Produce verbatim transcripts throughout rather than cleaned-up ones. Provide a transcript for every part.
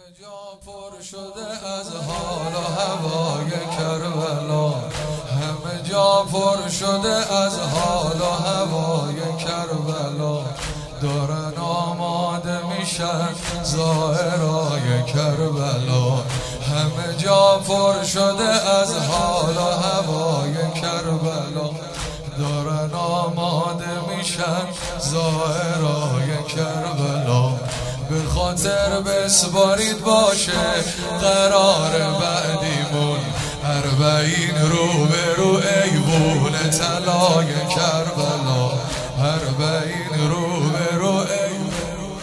جا پر شده از حال و هوای کربلا، همه جا پر شده از حال و هوای کربلا، دارن آماده میشن ظاهرای کربلا، همه جا پر شده از حال و هوای کربلا، دارن آماده میشن ظاهرای کربلا، به خاطر بسپارید باشه قرار بعدیمون، اربعین رو به رو ایوون طلای کربلا، اربعین رو به رو ایوون.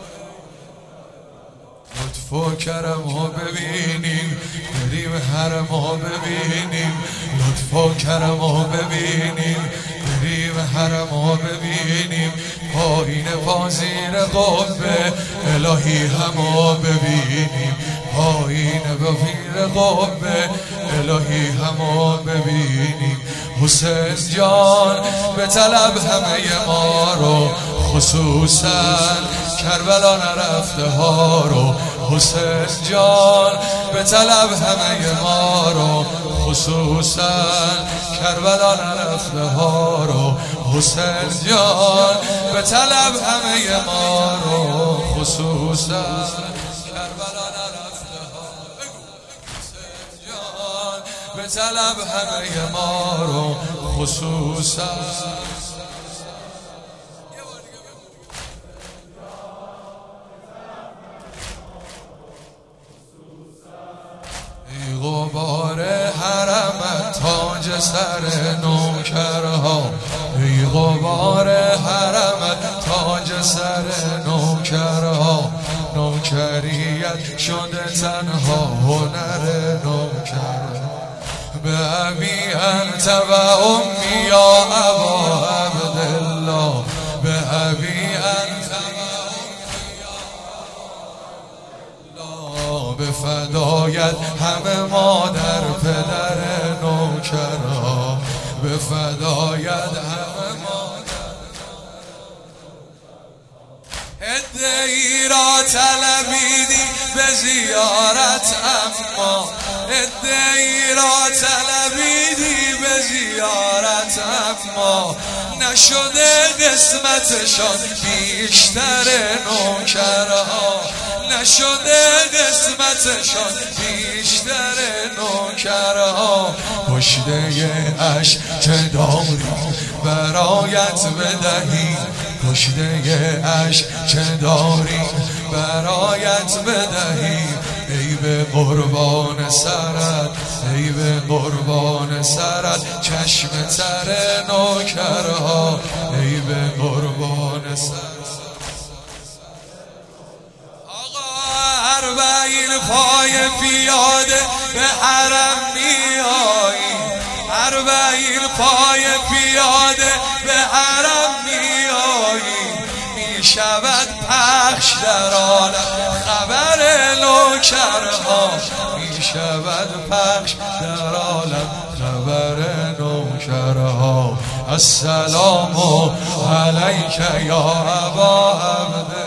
لطف و کرم ها ببینیم، بریم حرم ها ببینیم، لطف و کرم ها ببینیم، بریم حرم ها ببینیم، پایین پا زیر قبه الهی هما ببینیم، پایین زیر قبه الهی هما ببینیم. حسین جان به طلب همه ما رو، خصوصا کربلا نرفته ها رو، حسین جان به طلب همه ما رو، خصوصا کربلا نرفته ها رو، حسین جان به طلب همه ما رو، خصوصا کربلا نرفته ها، حسین جان به طلب همه ما رو، خصوصا غبار حرمت تاج سر نوکرها، ای غبار حرمت تاج سر نوکرها، نوکریت شده تنها هنر نوکرها، به ابی انت و امی یا ابا عبدالله، به ابی انت به فدایت همه مادر پدر نوکرها، به فدایت همه مادر. ادعی را طلبیدی به زیارت، اما ادعی را طلبیدی به زیارت، اما نشده قسمتشان بیشتر نوکرها، نشده قسمتشان بیشتر نوکرها، کشته اش چه داری برایت بدهی، کشته اش چه داری برایت بدهی، ای به قربان سرت، ای به قربان سرت چشم تر نوکرها، ای به قربان سرت. اربعین پای پیاده به حرم میایی، اربعین پای پیاده به حرم میایی، میشود پخش در عالم خبر نوکرها، میشود پخش در عالم خبر نوکرها. السلام علیک یا ابا عبدالله.